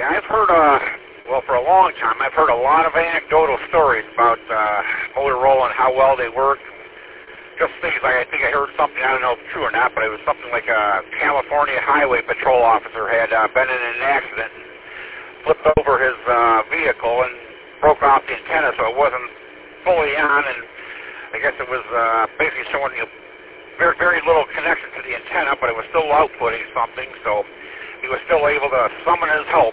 I've heard, well, for a long time, I've heard a lot of anecdotal stories about Motorola and how well they work. Just things like, I think I heard something, I don't know if it's true or not, but it was something like a California Highway Patrol officer had been in an accident and flipped over his vehicle and broke off the antenna so it wasn't fully on, and I guess it was basically showing very, very little connection to the antenna, but it was still outputting something, so he was still able to summon his help.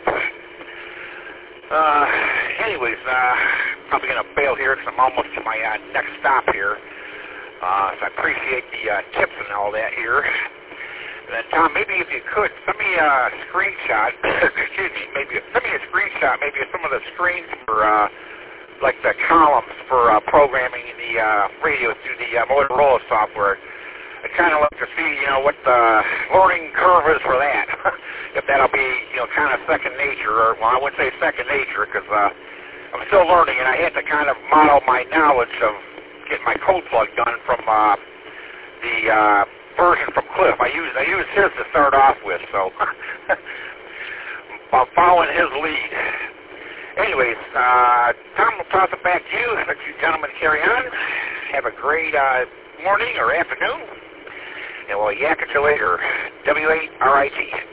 Anyways, I'm probably going to bail here because I'm almost to my next stop here. So I appreciate the tips and all that here. And then, Tom, maybe if you could, send me a screenshot, excuse me, send me a screenshot maybe of some of the screens for, like the columns for programming the radio through the Motorola software. I'd kind of like to see, what the learning curve is for that. If that'll be, kind of second nature, or, well, I wouldn't say second nature, because I'm still learning, and I had to kind of model my knowledge of getting my code plug done from the version from Cliff. I used his to start off with, so I'm following his lead. Anyways, Tom, will toss it back to you. Let you gentlemen carry on. Have a great morning or afternoon, and we'll yak at you later. W-A-R-I-T.